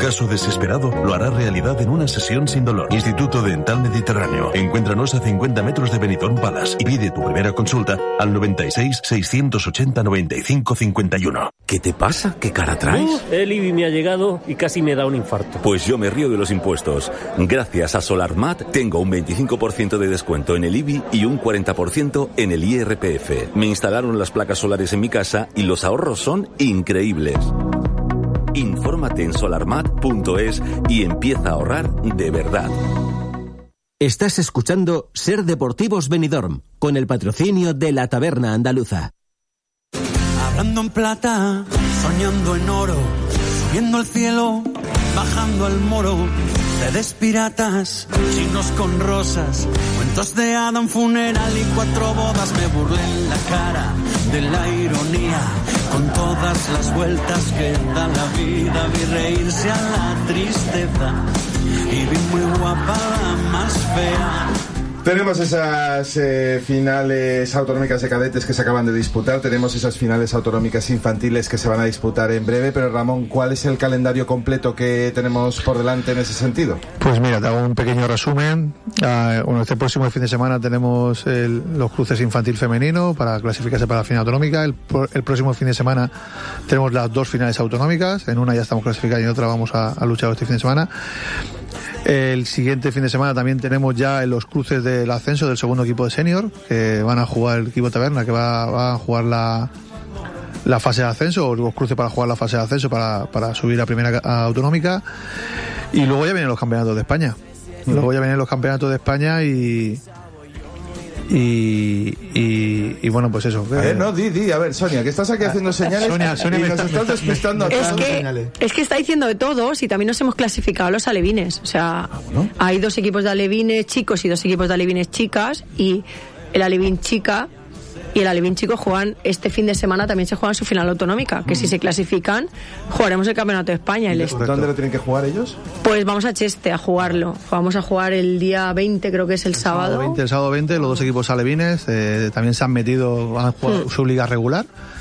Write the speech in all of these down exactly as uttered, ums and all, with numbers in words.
caso desesperado lo hará realidad en una sesión sin dolor. Instituto Dental Mediterráneo. Encuéntranos a cincuenta metros de Benidorm Palace y pide tu primera consulta al noventa y seis, seiscientos ochenta, noventa y cinco, cincuenta y uno. ¿Qué te pasa? ¿Qué cara traes? Uh, el I B I me ha llegado y casi me da un infarto. Pues yo me río de los impuestos. Gracias a SolarMat tengo un veinticinco por ciento de descuento en el I B I y un cuarenta por ciento en el I R P F. Me instalaron las placas solares en mi casa y los ahorros son increíbles. Infórmate en solarmat punto es y empieza a ahorrar de verdad. Estás escuchando Ser Deportivos Benidorm, con el patrocinio de la Taberna Andaluza. Hablando en plata, soñando en oro, subiendo al cielo, bajando al moro. Ustedes piratas, chinos con rosas, cuentos de hada, un funeral y cuatro bodas. Me burlé en la cara de la ironía, con todas las vueltas que da la vida. Vi reírse a la tristeza y vi muy guapa la más fea. Tenemos esas eh, finales autonómicas de cadetes que se acaban de disputar, tenemos esas finales autonómicas infantiles que se van a disputar en breve, pero Ramón, ¿cuál es el calendario completo que tenemos por delante en ese sentido? Pues mira, te hago un pequeño resumen. Uh, bueno, este próximo fin de semana tenemos el, los cruces infantil femenino para clasificarse para la final autonómica. El, el próximo fin de semana tenemos las dos finales autonómicas, en una ya estamos clasificados y en otra vamos a, a luchar este fin de semana. El siguiente fin de semana también tenemos ya los cruces del ascenso del segundo equipo de senior, que van a jugar el equipo Taberna, que va, va a jugar la, la fase de ascenso, o los cruces para jugar la fase de ascenso para, para subir a primera autonómica. Y luego ya vienen los campeonatos de España. Luego ya vienen los campeonatos de España y... Y, y, y bueno, pues eso. A ver, no, di, di, a ver, Sonia, que estás aquí haciendo señales. Sonia, Sonia y me nos está, estás despistando. Es que, es que está diciendo de todos y también nos hemos clasificado los alevines. O sea, ¿no? Hay dos equipos de alevines chicos y dos equipos de alevines chicas, y el alevín chica y el alevín chico juegan este fin de semana, también se juegan su final autonómica, que mm. si se clasifican jugaremos el campeonato de España. El est- ¿Dónde lo tienen que jugar ellos? Pues vamos a Cheste a jugarlo. Vamos a jugar el día veinte, creo que es el, el sábado. sábado veinte, el sábado veinte, los dos equipos alevines eh, también se han metido, van a jugar mm. su liga regular.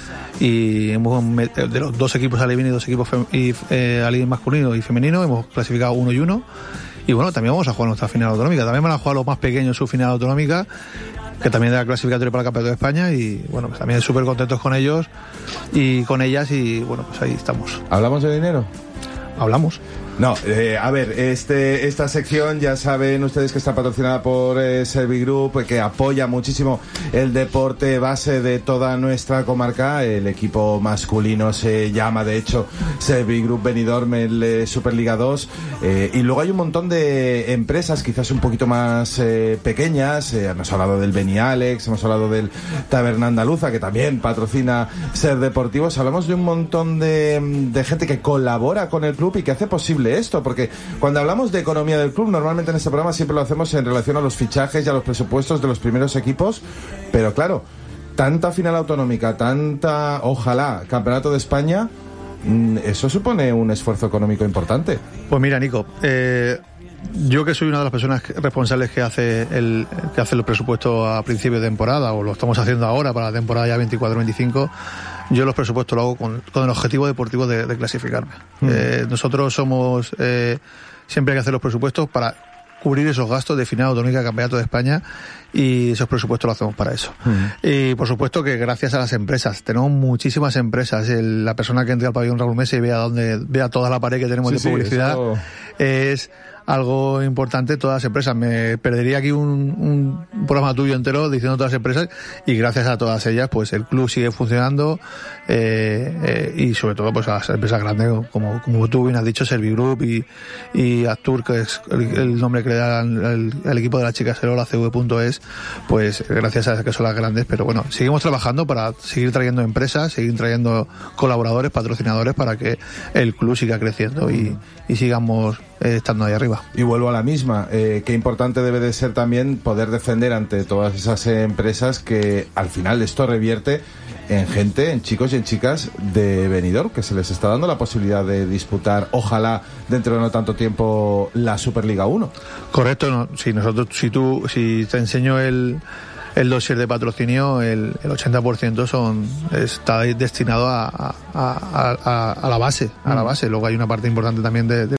Y hemos, de los dos equipos alevines y dos equipos fem- y, eh, alevín masculino y femenino, hemos clasificado uno y uno. Y bueno, también vamos a jugar nuestra final autonómica. También van a jugar los más pequeños su final autonómica, que también era clasificatorio para el Campeonato de España, y bueno, pues también súper contentos con ellos y con ellas, y bueno, pues ahí estamos. ¿Hablamos de dinero? Hablamos. No, eh, a ver, este, esta sección ya saben ustedes que está patrocinada por eh, Servigroup, que apoya muchísimo el deporte base de toda nuestra comarca. El equipo masculino se llama, de hecho, Servigroup Benidorm, el eh, Superliga dos. Eh, y luego hay un montón de empresas, quizás un poquito más eh, pequeñas. Eh, hemos hablado del Benialex, hemos hablado del Taberna Andaluza, que también patrocina Ser Deportivos. Hablamos de un montón de, de gente que colabora con el club y que hace posible esto, porque cuando hablamos de economía del club, normalmente en este programa siempre lo hacemos en relación a los fichajes y a los presupuestos de los primeros equipos, pero claro, tanta final autonómica, tanta, ojalá, campeonato de España, eso supone un esfuerzo económico importante. Pues mira, Nico, eh, yo que soy una de las personas responsables que hace el que hace los presupuestos a principio de temporada, o lo estamos haciendo ahora para la temporada ya veinticuatro veinticinco, yo los presupuestos lo hago con, con el objetivo deportivo de, de clasificarme. Mm. Eh, nosotros somos, eh, siempre hay que hacer los presupuestos para cubrir esos gastos de final autonómica de Campeonato de España, y esos presupuestos los hacemos para eso. Mm. Y por supuesto que gracias a las empresas, tenemos muchísimas empresas. El, la persona que entre al pabellón Raúl Mesa y vea dónde, vea toda la pared que tenemos sí, de publicidad, sí, eso... es algo importante. Todas las empresas, me perdería aquí un, un programa tuyo entero diciendo todas las empresas, y gracias a todas ellas pues el club sigue funcionando, eh, eh, y sobre todo pues a las empresas grandes como, como tú bien has dicho, Servigroup y, y Actur, que es el, el nombre que le da al, al equipo de la chica Serola, C V punto es, pues gracias a que son las grandes. Pero bueno, seguimos trabajando para seguir trayendo empresas, seguir trayendo colaboradores, patrocinadores, para que el club siga creciendo y, y sigamos eh, estando ahí arriba. Y vuelvo a la misma, eh, qué importante debe de ser también poder defender ante todas esas empresas que al final esto revierte en gente, en chicos y en chicas de Benidorm, que se les está dando la posibilidad de disputar, ojalá dentro de no tanto tiempo, la Superliga uno. Correcto, no, si nosotros, si tú, si te enseño el el dossier de patrocinio, el, el ochenta por ciento son, está destinado a, a, a, a, a la base, a la base. Luego hay una parte importante también de, de